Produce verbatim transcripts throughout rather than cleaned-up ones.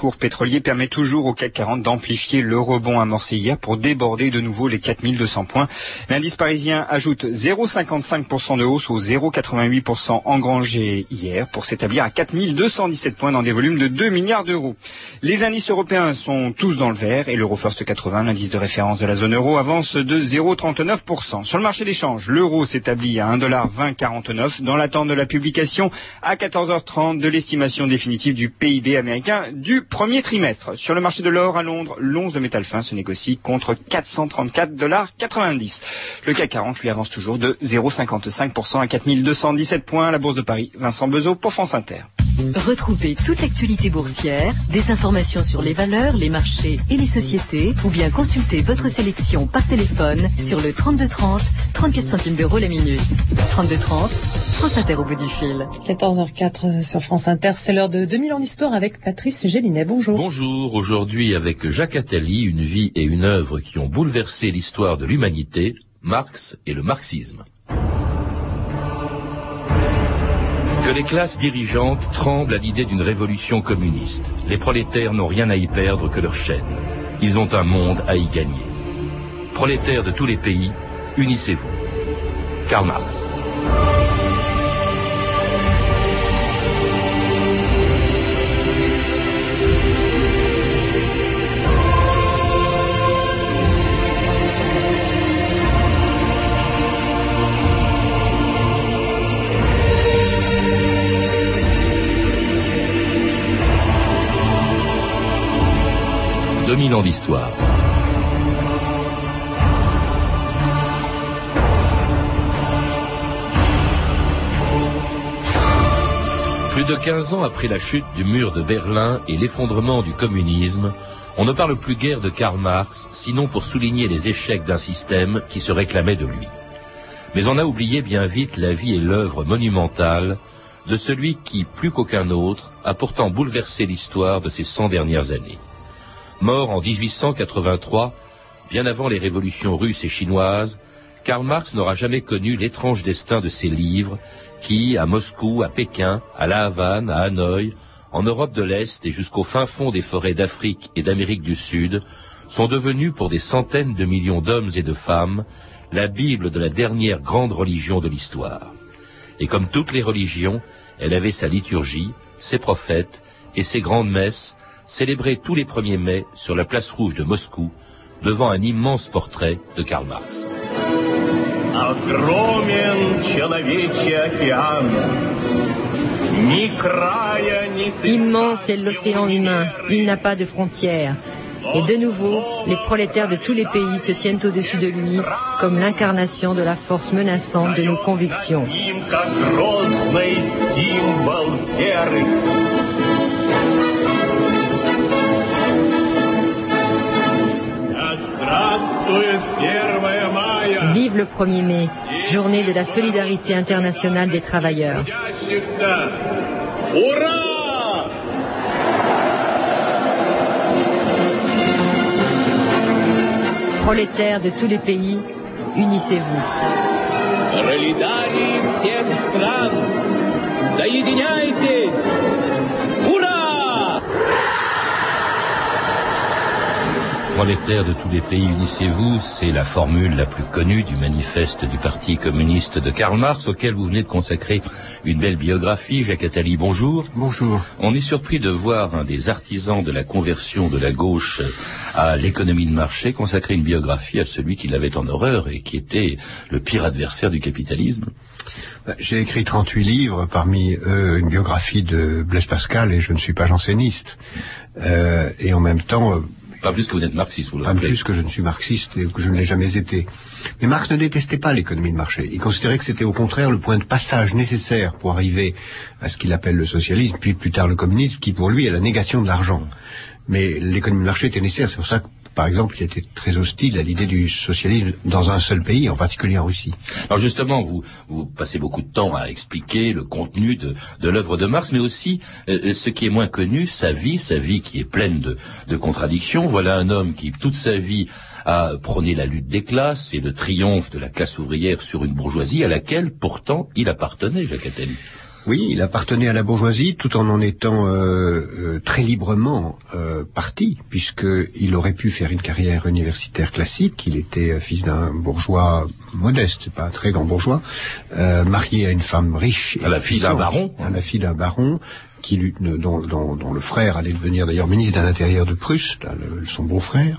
cours pétrolier permet toujours au C A C quarante d'amplifier le rebond amorcé hier pour déborder de nouveau les quatre mille deux cents points. L'indice parisien ajoute zéro virgule cinquante-cinq pour cent de hausse au zéro virgule quatre-vingt-huit pour cent engrangé hier pour s'établir à quatre mille deux cent dix-sept points dans des volumes de deux milliards d'euros. Les indices européens sont tous dans le vert et l'Euro First quatre-vingts, l'indice de référence de la zone euro, avance de zéro virgule trente-neuf pour cent. Sur le marché d'échange, l'euro s'établit à un dollar vingt virgule quarante-neuf dans l'attente de la publication à quatorze heures trente de l'estimation définitive du P I B américain du premier trimestre. Sur le marché de l'or à Londres, l'once de métal fin se négocie contre quatre cent trente-quatre dollars quatre-vingt-dix. Le C A C quarante lui avance toujours de zéro virgule cinquante-cinq pour cent à quatre mille deux cent dix-sept points. La Bourse de Paris, Vincent Bezeau pour France Inter. Retrouvez toute l'actualité boursière, des informations sur les valeurs, les marchés et les sociétés, ou bien consultez votre sélection par téléphone sur le trente-deux trente, trente-quatre centimes d'euros la minute. trente-deux trente, France Inter au bout du fil. quatorze heures quatre sur France Inter, c'est l'heure de deux mille ans d'histoire avec Patrice Gélinet. Bonjour. Bonjour, aujourd'hui avec Jacques Attali, une vie et une œuvre qui ont bouleversé l'histoire de l'humanité, Marx et le marxisme. Que les classes dirigeantes tremblent à l'idée d'une révolution communiste. Les prolétaires n'ont rien à y perdre que leur chaîne. Ils ont un monde à y gagner. Prolétaires de tous les pays, unissez-vous. Karl Marx. deux mille ans d'histoire. Plus de quinze ans après la chute du mur de Berlin et l'effondrement du communisme, on ne parle plus guère de Karl Marx, sinon pour souligner les échecs d'un système qui se réclamait de lui. Mais on a oublié bien vite la vie et l'œuvre monumentale de celui qui, plus qu'aucun autre, a pourtant bouleversé l'histoire de ces cent dernières années. Mort en dix-huit cent quatre-vingt-trois, bien avant les révolutions russes et chinoises, Karl Marx n'aura jamais connu l'étrange destin de ses livres qui, à Moscou, à Pékin, à La Havane, à Hanoï, en Europe de l'Est et jusqu'au fin fond des forêts d'Afrique et d'Amérique du Sud, sont devenus pour des centaines de millions d'hommes et de femmes la Bible de la dernière grande religion de l'histoire. Et comme toutes les religions, elle avait sa liturgie, ses prophètes et ses grandes messes, célébré tous les premiers mai sur la place rouge de Moscou, devant un immense portrait de Karl Marx. Immense est l'océan humain, il n'a pas de frontières. Et de nouveau, les prolétaires de tous les pays se tiennent au-dessus de lui, comme l'incarnation de la force menaçante de nos convictions. Vive le premier mai, journée de la solidarité internationale des travailleurs. Prolétaires de tous les pays, unissez-vous. Prolétaires de tous les pays, unissez-vous, c'est la formule la plus connue du manifeste du Parti communiste de Karl Marx, auquel vous venez de consacrer une belle biographie. Jacques Attali, bonjour. Bonjour. On est surpris de voir un des artisans de la conversion de la gauche à l'économie de marché consacrer une biographie à celui qui l'avait en horreur et qui était le pire adversaire du capitalisme. J'ai écrit trente-huit livres, parmi eux une biographie de Blaise Pascal, et je ne suis pas janséniste. Euh, et en même temps... Pas plus que vous êtes marxiste, vous le Pas rappelez. plus que je ne suis marxiste et que je ne l'ai jamais été. Mais Marx ne détestait pas l'économie de marché. Il considérait que c'était au contraire le point de passage nécessaire pour arriver à ce qu'il appelle le socialisme, puis plus tard le communisme, qui pour lui est la négation de l'argent. Mais l'économie de marché était nécessaire. C'est pour ça que, par exemple, il était très hostile à l'idée du socialisme dans un seul pays, en particulier en Russie. Alors justement, vous, vous passez beaucoup de temps à expliquer le contenu de, de l'œuvre de Marx, mais aussi euh, ce qui est moins connu, sa vie, sa vie qui est pleine de, de contradictions. Voilà un homme qui, toute sa vie, a prôné la lutte des classes et le triomphe de la classe ouvrière sur une bourgeoisie à laquelle, pourtant, il appartenait, Jacques Attali. Oui, il appartenait à la bourgeoisie tout en en étant euh, euh, très librement euh, parti, puisqu'il aurait pu faire une carrière universitaire classique. Il était fils d'un bourgeois modeste, pas un très grand bourgeois, euh, marié à une femme riche. À la fille d'un baron. À la fille d'un baron. Qui, dont, dont, dont le frère allait devenir d'ailleurs ministre de l'Intérieur de Prusse, là, le, son beau-frère,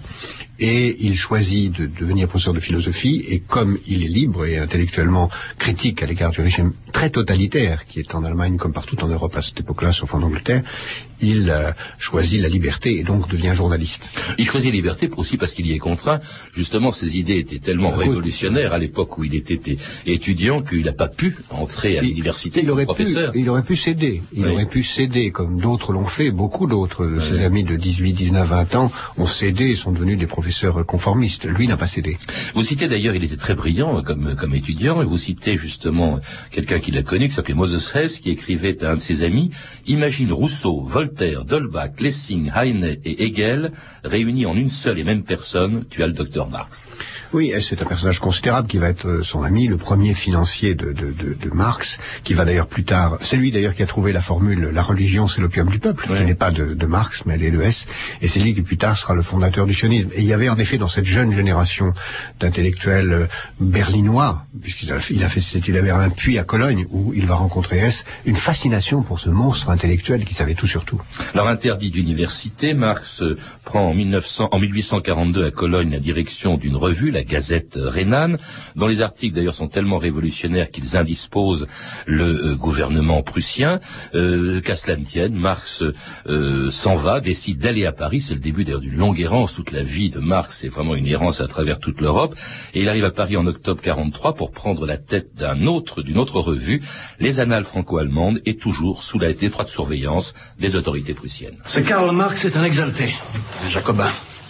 et il choisit de devenir professeur de philosophie, et comme il est libre et intellectuellement critique à l'égard du régime très totalitaire, qui est en Allemagne comme partout en Europe à cette époque-là, sauf en Angleterre, il euh, choisit la liberté et donc devient journaliste. Il choisit la liberté aussi parce qu'il y est contraint. Justement, ses idées étaient tellement ah, révolutionnaires à l'époque où il était étudiant qu'il n'a pas pu entrer à il, l'université il comme aurait professeur. Pu, il aurait pu céder. Il oui. aurait pu céder, comme d'autres l'ont fait. Beaucoup d'autres de oui. ses amis de dix-huit, dix-neuf, vingt ans ont cédé et sont devenus des professeurs conformistes. Lui n'a pas cédé. Vous citez d'ailleurs, il était très brillant comme, comme étudiant, et vous citez justement quelqu'un qui l'a connu, qui s'appelait Moses Hess, qui écrivait à un de ses amis « Imagine Rousseau, Voltaire, D'Holbach, Lessing, Heine et Hegel réunis en une seule et même personne, tu as le docteur Marx. » Oui, c'est un personnage considérable qui va être son ami, le premier financier de, de, de, de Marx, qui va d'ailleurs plus tard... C'est lui d'ailleurs qui a trouvé la formule « La religion, c'est l'opium du peuple oui. », qui n'est pas de, de Marx, mais elle est de Hess, et c'est lui qui plus tard sera le fondateur du sionisme. Et il y avait en effet dans cette jeune génération d'intellectuels berlinois, puisqu'il a, il a fait, il avait un puits à Cologne, où il va rencontrer Hess, une fascination pour ce monstre intellectuel qui savait tout sur tout. Alors interdit d'université, Marx prend en, mille neuf cents, en mille huit cent quarante-deux à Cologne la direction d'une revue, la Gazette rhénane, dont les articles d'ailleurs sont tellement révolutionnaires qu'ils indisposent le euh, gouvernement prussien. Euh, qu'à cela ne tienne, Marx euh, s'en va, décide d'aller à Paris. C'est le début d'ailleurs d'une longue errance. Toute la vie de Marx, c'est vraiment une errance à travers toute l'Europe. Et il arrive à Paris en octobre quarante-trois pour prendre la tête d'un autre, d'une autre revue, les Annales franco-allemandes, et toujours sous la étroite surveillance des autorités prussiennes. Ce Karl Marx est un exalté, un jacobin.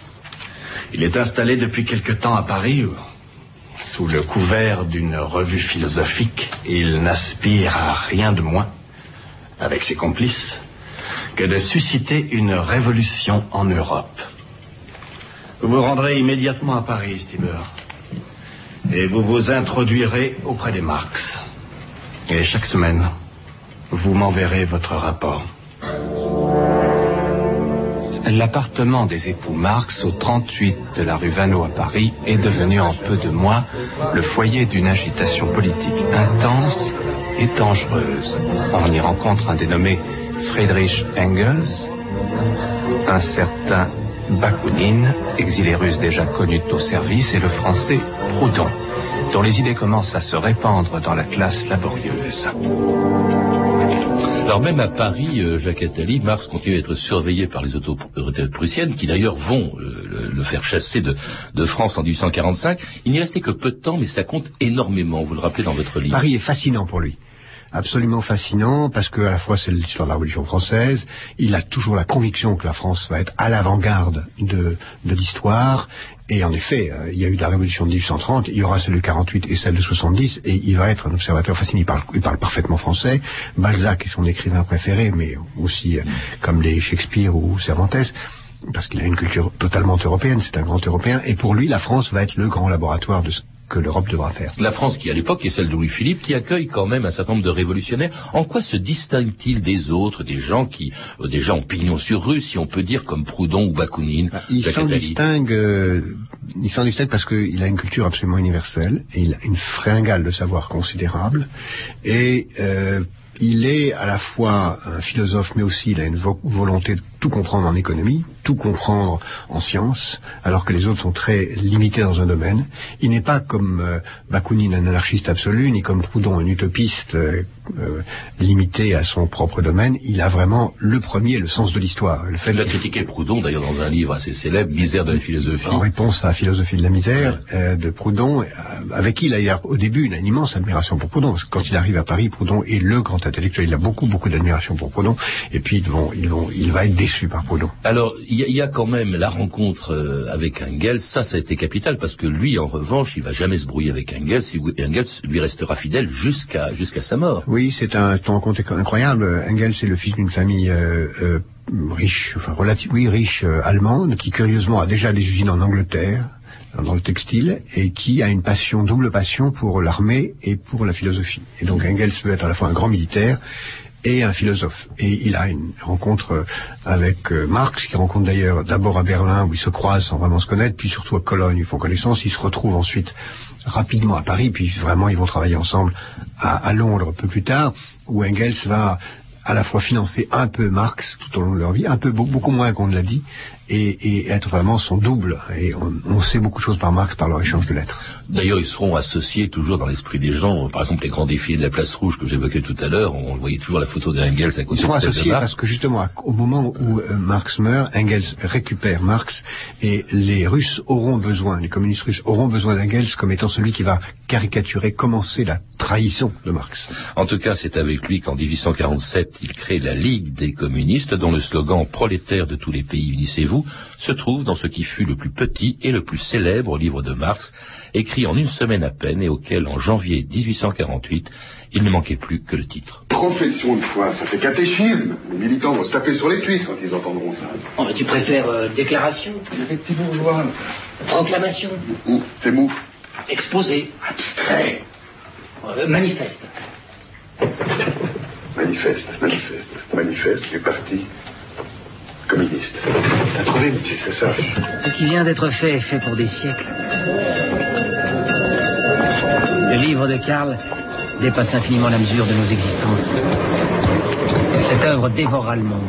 Il est installé depuis quelque temps à Paris, où, sous le couvert d'une revue philosophique, il n'aspire à rien de moins, avec ses complices, que de susciter une révolution en Europe. Vous vous rendrez immédiatement à Paris, Stieber, et vous vous introduirez auprès des Marx. Et chaque semaine, vous m'enverrez votre rapport. L'appartement des époux Marx au trente-huit de la rue Vaneau à Paris est devenu en peu de mois le foyer d'une agitation politique intense et dangereuse. On y rencontre un dénommé Friedrich Engels, un certain Bakounine, exilé russe déjà connu de nos services, et le français Proudhon, dont les idées commencent à se répandre dans la classe laborieuse. Alors même à Paris, euh, Jacques Attali, Marx continue à être surveillé par les autorités prussiennes, qui d'ailleurs vont euh, le, le faire chasser de, de France en dix-huit cent quarante-cinq. Il n'y restait que peu de temps, mais ça compte énormément, vous le rappelez dans votre livre. Paris est fascinant pour lui. Absolument fascinant, parce que à la fois c'est l'histoire de la Révolution française, il a toujours la conviction que la France va être à l'avant-garde de, de l'histoire, et en effet, euh, il y a eu la Révolution de dix-huit cent trente, il y aura celle de quarante-huit et celle de soixante-dix, et il va être un observateur fascinant, il parle, il parle parfaitement français. Balzac est son écrivain préféré, mais aussi euh, comme les Shakespeare ou Cervantes, parce qu'il a une culture totalement européenne, c'est un grand Européen, et pour lui, la France va être le grand laboratoire de ce que l'Europe devra faire. La France qui à l'époque est celle de Louis-Philippe, qui accueille quand même un certain nombre de révolutionnaires. En quoi se distingue-t-il des autres, des gens qui, euh, des gens en pignon sur rue, si on peut dire, comme Proudhon ou Bakounine? Bah, il s'en distingue, euh, il s'en distingue parce qu'il a une culture absolument universelle, et il a une fringale de savoir considérable, et euh, il est à la fois un philosophe, mais aussi il a une vo- volonté de tout comprendre en économie, tout comprendre en sciences, alors que les autres sont très limités dans un domaine. Il n'est pas comme euh, Bakounine un anarchiste absolu, ni comme Proudhon un utopiste euh, euh, limité à son propre domaine. Il a vraiment le premier, le sens de l'histoire. Le fait il a critiqué Proudhon d'ailleurs dans un livre assez célèbre, Misère de la philosophie. En réponse à la philosophie de la misère ouais. euh, de Proudhon, euh, avec qui il a eu au début une, une immense admiration pour Proudhon, parce que quand il arrive à Paris, Proudhon est le grand intellectuel. Il a beaucoup, beaucoup d'admiration pour Proudhon, et puis ils vont, ils vont, il va être déçu par Proudhon. Alors, il y, y a quand même la rencontre euh, avec Engels, ça, ça a été capital, parce que lui, en revanche, il va jamais se brouiller avec Engels, et Engels lui restera fidèle jusqu'à jusqu'à sa mort. Oui, c'est un, une rencontre incroyable. Engels est le fils d'une famille euh, euh, riche, enfin relative, oui, riche euh, allemande, qui curieusement a déjà des usines en Angleterre, dans le textile, et qui a une passion, double passion pour l'armée et pour la philosophie. Et donc Engels veut être à la fois un grand militaire et un philosophe. Et il a une rencontre avec Marx, qu'il rencontre d'ailleurs d'abord à Berlin, où ils se croisent sans vraiment se connaître, puis surtout à Cologne, ils font connaissance, ils se retrouvent ensuite rapidement à Paris, puis vraiment ils vont travailler ensemble à, à Londres peu plus tard, où Engels va à la fois financer un peu Marx tout au long de leur vie, un peu beaucoup moins qu'on ne l'a dit, et, et être vraiment son double. Et on, on sait beaucoup de choses par Marx par leur échange de lettres. D'ailleurs, ils seront associés toujours dans l'esprit des gens. Par exemple, les grands défilés de la Place Rouge que j'évoquais tout à l'heure, on voyait toujours la photo d'Engels à côté de celle de Marx. Ils seront associés parce que justement, au moment où euh, Marx meurt, Engels récupère Marx, et les Russes auront besoin, les communistes russes auront besoin d'Engels comme étant celui qui va caricaturer, commencer la trahison de Marx. En tout cas, c'est avec lui qu'en dix-huit cent quarante-sept, il crée la Ligue des communistes, dont le slogan « Prolétaires de tous les pays, unissez-vous » se trouve dans ce qui fut le plus petit et le plus célèbre livre de Marx, écrit en une semaine à peine et auquel, en janvier dix-huit cent quarante-huit, il ne manquait plus que le titre. Profession de foi, ça fait catéchisme. Les militants vont se taper sur les cuisses quand ils entendront ça. Oh, mais tu préfères euh, déclaration? Les petits bourgeois, ça. Proclamation? Ou, t'es mou. Exposé? Abstrait. Euh, manifeste. Manifeste, manifeste, manifeste du parti communiste. T'as trouvé, monsieur, c'est ça. Ce qui vient d'être fait est fait pour des siècles. Le livre de Karl dépasse infiniment la mesure de nos existences. Cette œuvre dévorera le monde.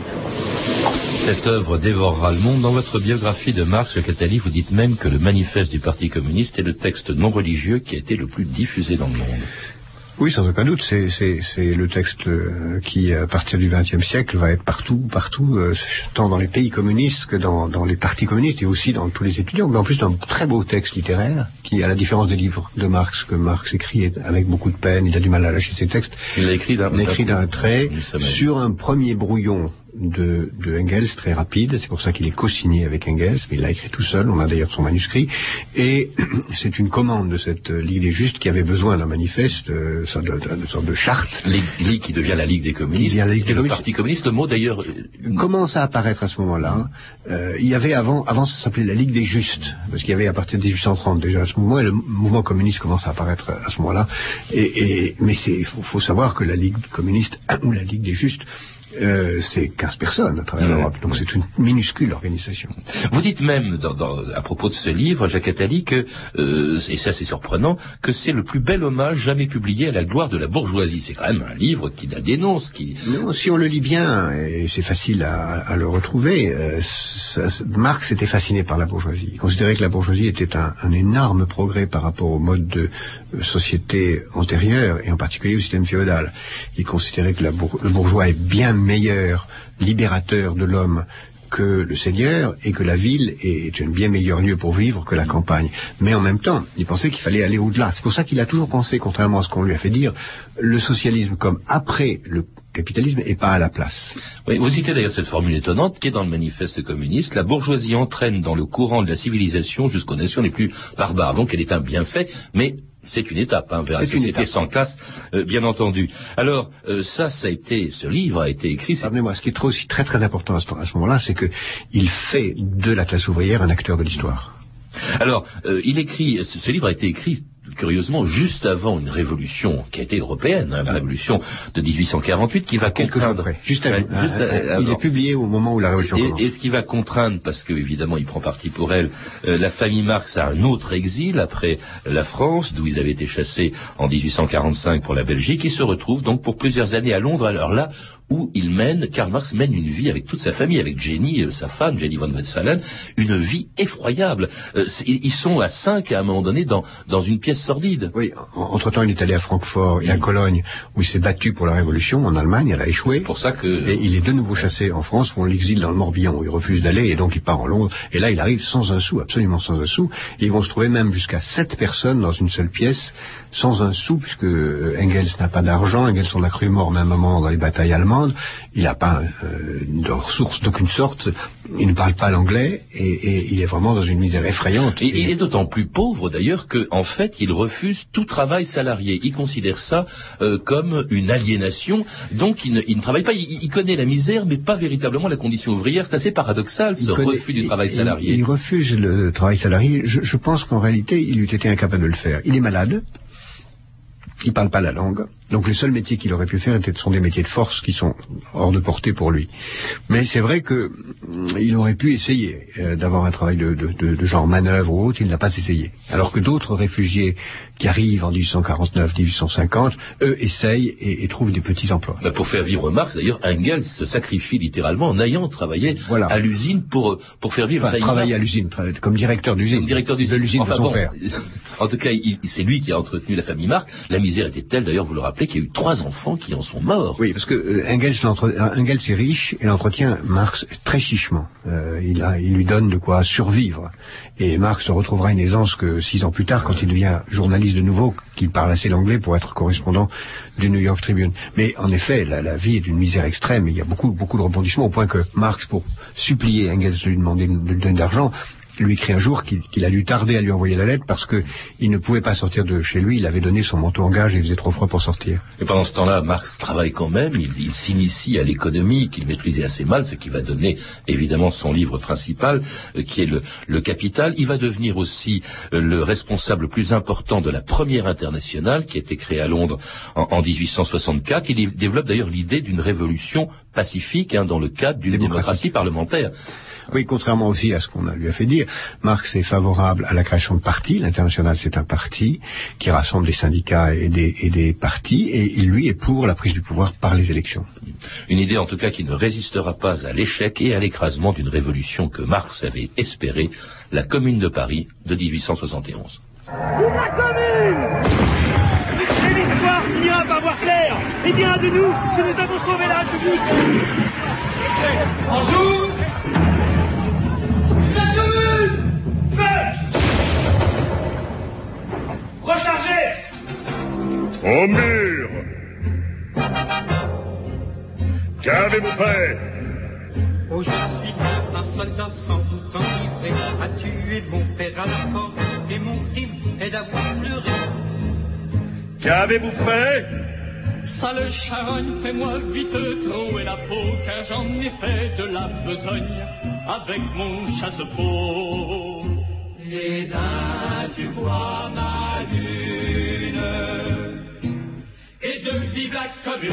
Cette œuvre dévorera le monde. Dans votre biographie de Marx, Catali, vous dites même que le manifeste du Parti communiste est le texte non religieux qui a été le plus diffusé dans le monde. Oui, sans aucun doute, c'est, c'est, c'est le texte euh, qui, à partir du vingtième siècle, va être partout, partout, euh, tant dans les pays communistes que dans, dans les partis communistes et aussi dans tous les étudiants. Mais en plus, c'est un très beau texte littéraire qui, à la différence des livres de Marx, que Marx écrit avec beaucoup de peine, il a du mal à lâcher ses textes. Il l'a écrit d'un, il l'a écrit d'un trait sur un premier brouillon de, de Engels très rapide. C'est pour ça qu'il est co-signé avec Engels, mais il l'a écrit tout seul. On a d'ailleurs son manuscrit. Et c'est une commande de cette Ligue des Justes qui avait besoin d'un manifeste, euh, de, de, de, de sorte de charte. Ligue, Ligue qui devient la Ligue des communistes. La Ligue des et le communistes. Parti communiste, le mot d'ailleurs commence à apparaître à ce moment-là. Euh, il y avait avant, avant ça s'appelait la Ligue des Justes, parce qu'il y avait à partir de dix-huit cent trente déjà à ce moment, et le mouvement communiste commence à apparaître à ce moment-là. Et, et mais c'est, faut, faut savoir que la Ligue communiste ou la Ligue des Justes, Euh, c'est quinze personnes à travers l'Europe, donc c'est une minuscule organisation. Vous dites même, dans, dans, à propos de ce livre, Jacques Attali, que, euh, et ça c'est surprenant, que c'est le plus bel hommage jamais publié à la gloire de la bourgeoisie. C'est quand même un livre qui la dénonce. Qui... Non, si on le lit bien, et c'est facile à, à le retrouver, euh, ça, Marx était fasciné par la bourgeoisie. Il considérait que la bourgeoisie était un, un énorme progrès par rapport au mode de euh, société antérieure, et en particulier au système féodal. Il considérait que la bour- le bourgeois est bien meilleur libérateur de l'homme que le seigneur, et que la ville est un bien meilleur lieu pour vivre que la campagne. Mais en même temps, il pensait qu'il fallait aller au-delà. C'est pour ça qu'il a toujours pensé, contrairement à ce qu'on lui a fait dire, le socialisme comme après le capitalisme et pas à la place. Oui, vous citez d'ailleurs cette formule étonnante qui est dans le manifeste communiste: la bourgeoisie entraîne dans le courant de la civilisation jusqu'aux nations les plus barbares. Donc elle est un bienfait, mais c'est une étape, hein, vers la société sans classe, euh, bien entendu. Alors, euh, ça, ça a été, ce livre a été écrit... Pardonnez-moi, ce qui est trop, aussi très très important à ce, à ce moment-là, c'est que il fait de la classe ouvrière un acteur de l'histoire. Alors, euh, il écrit, ce, ce livre a été écrit, curieusement, juste avant une révolution qui a été européenne, hein, la révolution de dix-huit cent quarante-huit, qui va Quelques contraindre... jours après, juste avant. Ouais, juste à, à, il est publié au moment où la révolution et, commence. Et ce qui va contraindre, parce que évidemment il prend parti pour elle, euh, la famille Marx a un autre exil après la France, d'où ils avaient été chassés en dix-huit cent quarante-cinq pour la Belgique. Ils se retrouvent donc pour plusieurs années à Londres, alors là où il mène, Karl Marx mène une vie avec toute sa famille, avec Jenny, euh, sa femme, Jenny von Westphalen, une vie effroyable. Euh, ils sont à cinq à un moment donné dans, dans une pièce sordide. Oui, entre-temps il est allé à Francfort et à Cologne, où il s'est battu pour la Révolution. En Allemagne, elle a échoué. C'est pour ça que... Et il est de nouveau chassé en France, où on l'exile dans le Morbihan, où il refuse d'aller, et donc il part en Londres. Et là, il arrive sans un sou, absolument sans un sou. Et ils vont se trouver même jusqu'à sept personnes dans une seule pièce, sans un sou, puisque Engels n'a pas d'argent. Engels, on l'a cru mort même à un moment dans les batailles allemandes. allemande. Il n'a pas euh, de ressources d'aucune sorte. Il ne parle pas l'anglais et, et il est vraiment dans une misère effrayante. Et, et il est d'autant plus pauvre d'ailleurs que, en fait, il refuse tout travail salarié. Il considère ça euh, comme une aliénation. Donc, il ne, il ne travaille pas. Il, il connaît la misère, mais pas véritablement la condition ouvrière. C'est assez paradoxal, ce connaît, refus du travail il, salarié. Il, il refuse le travail salarié. Je, je pense qu'en réalité, il eût été incapable de le faire. Il est malade. Il parle pas la langue. Donc les seuls métiers qu'il aurait pu faire étaient, sont des métiers de force qui sont hors de portée pour lui. Mais c'est vrai que il aurait pu essayer euh, d'avoir un travail de, de, de, de genre manœuvre ou autre. Il n'a pas essayé. Alors que d'autres réfugiés qui arrivent en dix-huit cent quarante-neuf, dix-huit cent cinquante, eux essayent et, et trouvent des petits emplois. Bah pour faire vivre Marx, d'ailleurs, Engels se sacrifie littéralement en ayant travaillé voilà. à l'usine pour pour faire vivre. Enfin, travailler à l'usine, tra- comme directeur d'usine. Comme directeur d'usine. De l'usine enfin, de son bon, père. En tout cas, il, c'est lui qui a entretenu la famille Marx. La misère était telle, d'ailleurs, vous le rappelez, qu'il y a eu trois enfants qui en sont morts. Oui, parce que euh, Engels, Engels est riche et l'entretient Marx très chichement. Euh, il, a, il lui donne de quoi survivre. Et Marx retrouvera une aisance que six ans plus tard, quand il devient journaliste de nouveau, qu'il parle assez l'anglais pour être correspondant du New York Tribune. Mais en effet, la, la vie est d'une misère extrême. Il y a beaucoup, beaucoup de rebondissements au point que Marx, pour supplier Engels de lui demander de lui donner d'argent, lui écrit un jour qu'il, qu'il a dû tarder à lui envoyer la lettre parce que il ne pouvait pas sortir de chez lui. Il avait donné son manteau en gage et il faisait trop froid pour sortir. Et pendant ce temps-là, Marx travaille quand même. Il, il s'initie à l'économie qu'il maîtrisait assez mal, ce qui va donner évidemment son livre principal, euh, qui est le, le Capital. Il va devenir aussi euh, le responsable le plus important de la première internationale qui a été créée à Londres en, en dix-huit cent soixante-quatre. Il développe d'ailleurs l'idée d'une révolution pacifique hein, dans le cadre d'une démocratie, démocratie parlementaire. Oui, contrairement aussi à ce qu'on a, lui a fait dire, Marx est favorable à la création de partis. L'Internationale, c'est un parti qui rassemble des syndicats et des, et des partis, et il, lui, est pour la prise du pouvoir par les élections. Une idée, en tout cas, qui ne résistera pas à l'échec et à l'écrasement d'une révolution que Marx avait espérée, la Commune de Paris de dix-huit cent soixante et onze. La Commune! C'est l'histoire qui ira pas voir clair et dira de nous que nous avons sauvé la République. Bonjour! Rechargez! Au mur! Qu'avez-vous fait? Oh, je suis un soldat sans doute enivré, a tué mon père à la porte, et mon crime est d'avoir pleuré. Qu'avez-vous fait? Sale charogne, fais-moi vite trouer la peau, car j'en ai fait de la besogne avec mon chasse-peau. Et d'un, tu vois ma lune, et de vive la Commune.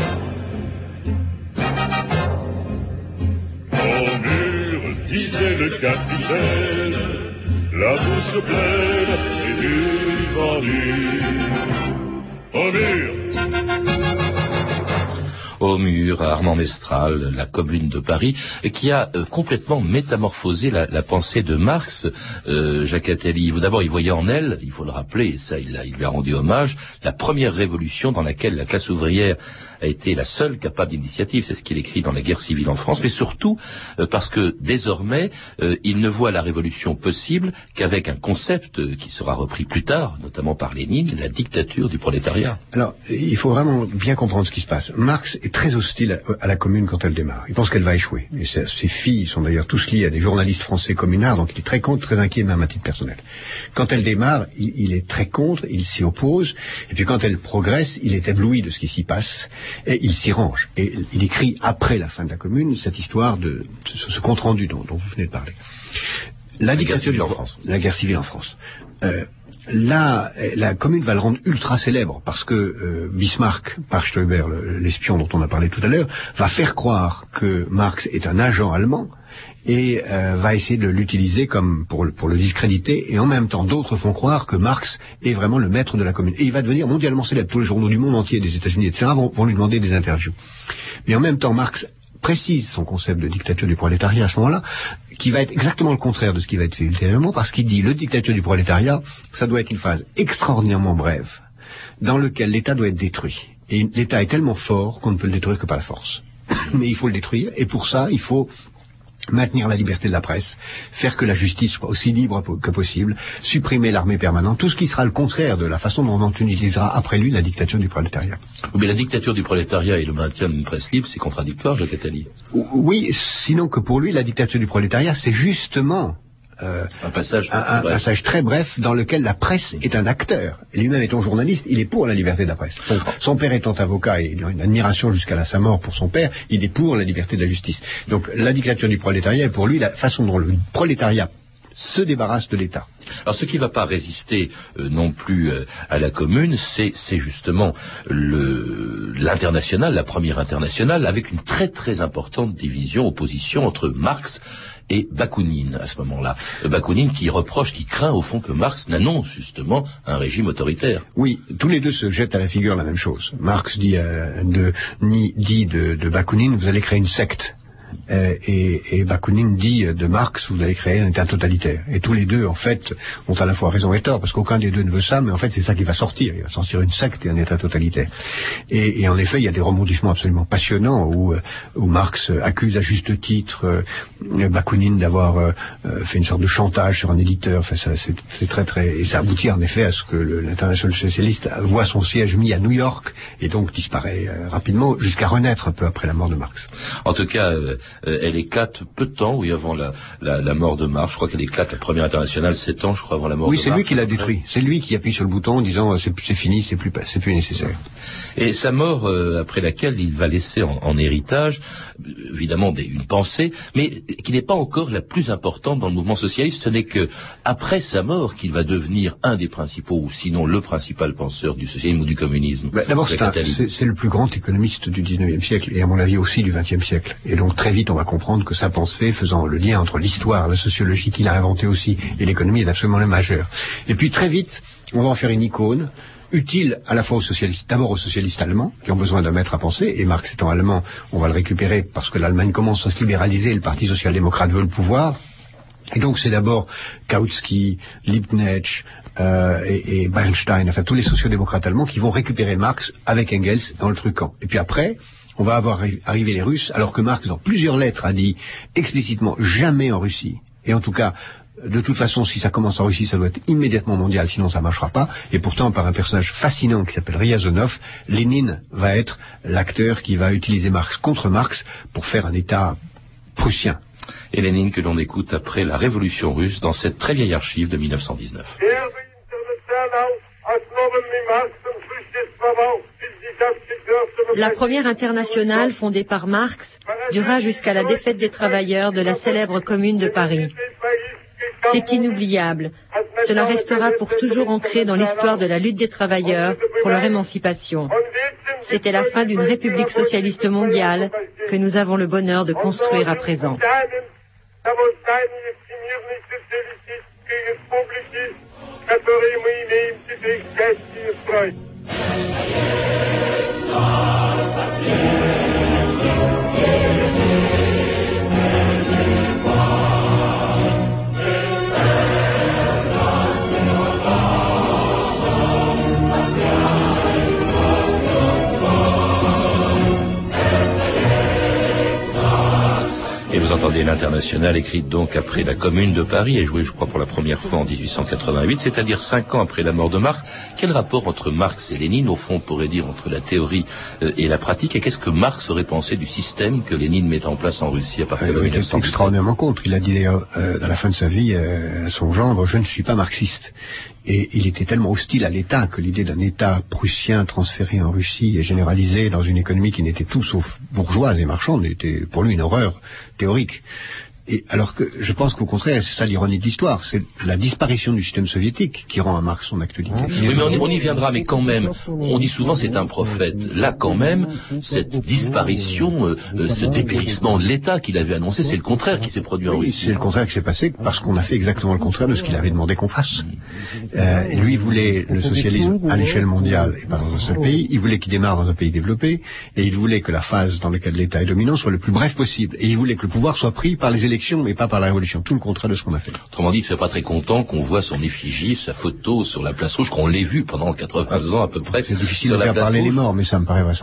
Au mur, disait le capitaine, la bouche pleine et du vendu. Au mur. Au mur, à Armand Mestral, la Commune de Paris, qui a euh, complètement métamorphosé la, la pensée de Marx. Euh, Jacques Attali, d'abord, il voyait en elle, il faut le rappeler, et ça, il, a, il lui a rendu hommage, la première révolution dans laquelle la classe ouvrière a été la seule capable d'initiative. C'est ce qu'il écrit dans la guerre civile en France, mais surtout euh, parce que désormais, euh, il ne voit la révolution possible qu'avec un concept euh, qui sera repris plus tard, notamment par Lénine, la dictature du prolétariat. Alors, il faut vraiment bien comprendre ce qui se passe. Marx est très hostile à, à la Commune quand elle démarre. Il pense qu'elle va échouer. Et ses, ses filles sont d'ailleurs tous liées à des journalistes français communards, donc il est très contre, très inquiet, même à titre personnel. Quand elle démarre, il, il est très contre, il s'y oppose, et puis quand elle progresse, il est ébloui de ce qui s'y passe, et il s'y range. Et il écrit, après la fin de la Commune, cette histoire de ce, ce compte-rendu dont, dont vous venez de parler. La, la guerre civile en France. La guerre civile en France. Euh, Là, la Commune va le rendre ultra célèbre parce que euh, Bismarck, par Stoiber, le, l'espion dont on a parlé tout à l'heure, va faire croire que Marx est un agent allemand et euh, va essayer de l'utiliser comme pour, pour le discréditer, et en même temps d'autres font croire que Marx est vraiment le maître de la Commune. Et il va devenir mondialement célèbre. Tous les journaux du monde entier, des États-Unis, et cetera vont, vont lui demander des interviews. Mais en même temps, Marx précise son concept de dictature du prolétariat à ce moment-là, qui va être exactement le contraire de ce qui va être fait ultérieurement, parce qu'il dit le dictature du prolétariat, ça doit être une phase extraordinairement brève, dans laquelle l'État doit être détruit. Et l'État est tellement fort qu'on ne peut le détruire que par la force. Mais il faut le détruire, et pour ça, il faut maintenir la liberté de la presse, faire que la justice soit aussi libre que possible, supprimer l'armée permanente, tout ce qui sera le contraire de la façon dont on utilisera après lui la dictature du prolétariat. Mais la dictature du prolétariat et le maintien d'une presse libre, c'est contradictoire, Jacques Attali. Oui, sinon que pour lui, la dictature du prolétariat, c'est justement Euh, un passage, un, un passage très bref dans lequel la presse est un acteur. Et lui-même étant journaliste, il est pour la liberté de la presse. Donc, son père étant avocat et il a une admiration jusqu'à sa mort pour son père, il est pour la liberté de la justice. Donc la dictature du prolétariat est pour lui la façon dont le prolétariat se débarrasse de l'État. Alors ce qui ne va pas résister euh, non plus euh, à la Commune, c'est, c'est justement le, l'international, la première internationale, avec une très très importante division, opposition entre Marx et Bakounine à ce moment-là. Bakounine qui reproche, qui craint au fond que Marx n'annonce justement un régime autoritaire. Oui, tous les deux se jettent à la figure la même chose. Marx dit, euh, de, ni, dit de, de Bakounine, vous allez créer une secte. Euh, et, et Bakounine dit de Marx, vous allez créer un État totalitaire. Et tous les deux, en fait, ont à la fois raison et tort, parce qu'aucun des deux ne veut ça, mais en fait, c'est ça qui va sortir. Il va sortir une secte et un État totalitaire. Et, et en effet, il y a des rebondissements absolument passionnants où, où Marx accuse à juste titre euh, Bakounine d'avoir euh, fait une sorte de chantage sur un éditeur. Enfin, ça, c'est, c'est très, très... Et ça aboutit en effet à ce que le, l'international socialiste voit son siège mis à New York et donc disparaît euh, rapidement, jusqu'à renaître un peu après la mort de Marx. En tout cas... Euh... Euh, elle éclate peu de temps, oui, avant la, la, la mort de Marx. Je crois qu'elle éclate la première internationale sept ans, je crois, avant la mort oui, de Marx. Oui, c'est lui qui l'a détruit. C'est lui qui appuie sur le bouton en disant c'est, c'est fini, c'est plus, c'est plus nécessaire. Et sa mort, euh, après laquelle il va laisser en, en héritage, évidemment, des, une pensée, mais qui n'est pas encore la plus importante dans le mouvement socialiste. Ce n'est que après sa mort qu'il va devenir un des principaux, ou sinon le principal penseur du socialisme ou du communisme. Bah, d'abord, c'est, un, c'est, c'est le plus grand économiste du dix-neuvième siècle, et à mon avis aussi du vingtième siècle. Et donc très vite, on va comprendre que sa pensée, faisant le lien entre l'histoire, la sociologie qu'il a inventé aussi, et l'économie, est absolument majeure. Et puis très vite, on va en faire une icône, utile à la fois aux socialistes, d'abord aux socialistes allemands, qui ont besoin d'un maître à penser, et Marx étant allemand, on va le récupérer parce que l'Allemagne commence à se libéraliser, et le Parti social-démocrate veut le pouvoir. Et donc c'est d'abord Kautsky, Liebknecht, euh, et, et Bernstein, enfin tous les sociodémocrates allemands qui vont récupérer Marx avec Engels dans le truquant. Et puis après, on va avoir arrivé les Russes, alors que Marx, dans plusieurs lettres, a dit explicitement jamais en Russie. Et en tout cas, de toute façon, si ça commence en Russie, ça doit être immédiatement mondial, sinon ça ne marchera pas. Et pourtant, par un personnage fascinant qui s'appelle Ryazanov, Lénine va être l'acteur qui va utiliser Marx contre Marx pour faire un État prussien. Et Lénine que l'on écoute après la Révolution russe dans cette très vieille archive de dix-neuf cent dix-neuf. La première internationale fondée par Marx dura jusqu'à la défaite des travailleurs de la célèbre Commune de Paris. C'est inoubliable. Cela restera pour toujours ancré dans l'histoire de la lutte des travailleurs pour leur émancipation. C'était la fin d'une république socialiste mondiale que nous avons le bonheur de construire à présent. Et vous entendez l'Internationale, écrite donc après la Commune de Paris et jouée, je crois, pour la première fois en dix-huit cent quatre-vingt-huit, c'est-à-dire cinq ans après la mort de Marx. Quel rapport entre Marx et Lénine, au fond, on pourrait dire, entre la théorie euh, et la pratique, et qu'est-ce que Marx aurait pensé du système que Lénine met en place en Russie à partir de dix-neuf cent dix-sept? Extraordinairement contre. Il a dit d'ailleurs, euh, à la fin de sa vie, euh, à son gendre, je ne suis pas marxiste. Et il était tellement hostile à l'État que l'idée d'un État prussien transféré en Russie et généralisé dans une économie qui n'était tout sauf bourgeoise et marchande était pour lui une horreur théorique. Et alors que je pense qu'au contraire, c'est ça l'ironie de l'histoire, c'est la disparition du système soviétique qui rend à Marx son actualité. Oui, mais on, on y viendra, mais quand même, on dit souvent c'est un prophète. Là, quand même, cette disparition, euh, ce dépérissement de l'État qu'il avait annoncé, c'est le contraire qui s'est produit en oui, Russie. C'est le contraire qui s'est passé parce qu'on a fait exactement le contraire de ce qu'il avait demandé qu'on fasse. Euh, lui voulait le socialisme à l'échelle mondiale et pas dans un seul pays. Il voulait qu'il démarre dans un pays développé et il voulait que la phase dans laquelle l'État est dominant soit le plus bref possible. Et il voulait que le pouvoir soit pris par les élections mais pas par la révolution, tout le contraire de ce qu'on a fait. Autrement dit, il ne serait pas très content qu'on voit son effigie, sa photo sur la place rouge, qu'on l'ait vu pendant quatre-vingts ans à peu près. C'est difficile de faire parler les morts, mais ça me paraît vraisemblable.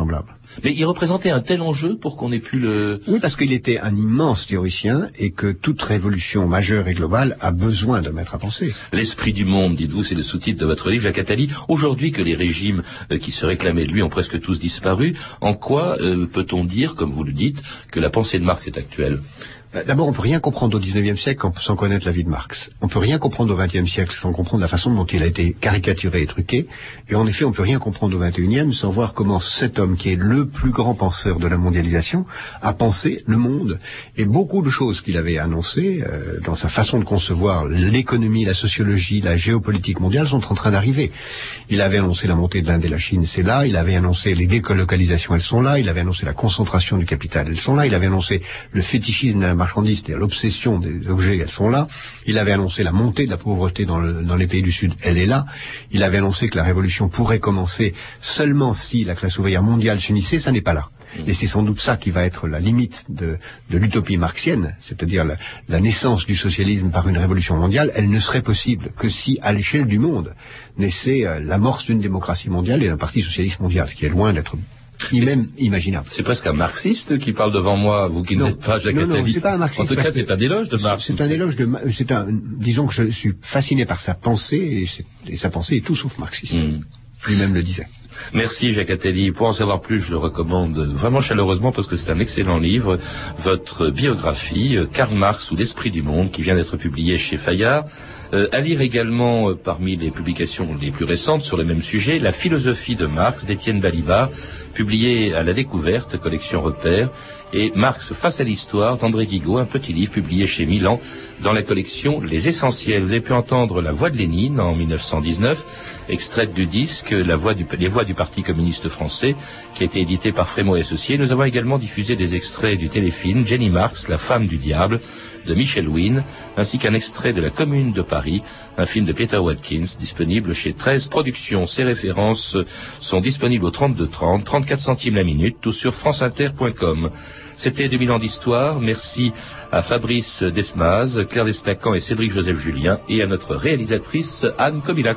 Mais il représentait un tel enjeu pour qu'on ait pu le... Oui, parce qu'il était un immense théoricien et que toute révolution majeure et globale a besoin de maître à penser. L'esprit du monde, dites-vous, c'est le sous-titre de votre livre, Jacques Attali. Aujourd'hui que les régimes euh, qui se réclamaient de lui ont presque tous disparu, en quoi euh, peut-on dire, comme vous le dites, que la pensée de Marx est actuelle ? D'abord, on peut rien comprendre au dix-neuvième siècle sans connaître la vie de Marx. On peut rien comprendre au vingtième siècle sans comprendre la façon dont il a été caricaturé et truqué. Et en effet, on peut rien comprendre au vingt et unième sans voir comment cet homme, qui est le plus grand penseur de la mondialisation, a pensé le monde. Et beaucoup de choses qu'il avait annoncées, euh, dans sa façon de concevoir l'économie, la sociologie, la géopolitique mondiale, sont en train d'arriver. Il avait annoncé la montée de l'Inde et la Chine, c'est là. Il avait annoncé les décolocalisations, elles sont là. Il avait annoncé la concentration du capital, elles sont là. Il avait annoncé le fétichisme de la marchandises, c'est-à-dire l'obsession des objets, elles sont là. Il avait annoncé la montée de la pauvreté dans, le, dans les pays du Sud, elle est là. Il avait annoncé que la révolution pourrait commencer seulement si la classe ouvrière mondiale s'unissait, ça n'est pas là. Et c'est sans doute ça qui va être la limite de, de l'utopie marxienne, c'est-à-dire la, la naissance du socialisme par une révolution mondiale. Elle ne serait possible que si, à l'échelle du monde, naissait euh, l'amorce d'une démocratie mondiale et d'un parti socialiste mondial, ce qui est loin d'être même imaginable. C'est presque un marxiste qui parle devant moi, vous qui n'êtes pas Jacques Attali. Non, non, c'est pas un marxiste. En tout cas, c'est un éloge de Marx. C'est un éloge de, c'est un, disons que je suis fasciné par sa pensée, et, et sa pensée est tout sauf marxiste. Mm. Lui-même le disait. Merci Jacques Attali. Pour en savoir plus, je le recommande vraiment chaleureusement parce que c'est un excellent livre. Votre biographie, Karl Marx ou l'esprit du monde, qui vient d'être publié chez Fayard. Euh, à lire également, euh, parmi les publications les plus récentes sur le même sujet, La philosophie de Marx d'Étienne Balibar, publié à La Découverte, collection Repères, et Marx face à l'histoire d'André Guigaud, un petit livre publié chez Milan dans la collection Les Essentiels. Vous avez pu entendre La Voix de Lénine en mille neuf cent dix-neuf, extraite du disque La Voix du, Les Voix du Parti communiste français, qui a été édité par Frémaux et Associés. Nous avons également diffusé des extraits du téléfilm Jenny Marx, La femme du diable, de Michel Wynne, ainsi qu'un extrait de La Commune de Paris, un film de Peter Watkins, disponible chez treize Productions. Ces références sont disponibles au trente-deux trente, trente-quatre centimes la minute, ou sur franceinter point com. C'était deux mille ans d'histoire. Merci à Fabrice Desmaz, Claire Destacan et Cédric Joseph Julien, et à notre réalisatrice Anne Kobilac.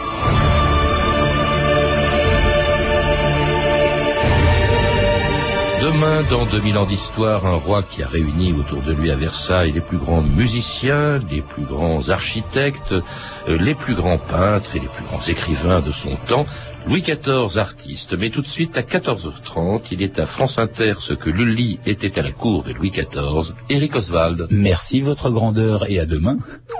Demain, dans deux mille ans d'histoire, un roi qui a réuni autour de lui à Versailles les plus grands musiciens, les plus grands architectes, les plus grands peintres et les plus grands écrivains de son temps, Louis quatorze, artiste. Mais tout de suite, à quatorze heures trente, il est à France Inter ce que Lully était à la cour de Louis quatorze, Éric Oswald. Merci, votre grandeur, et à demain.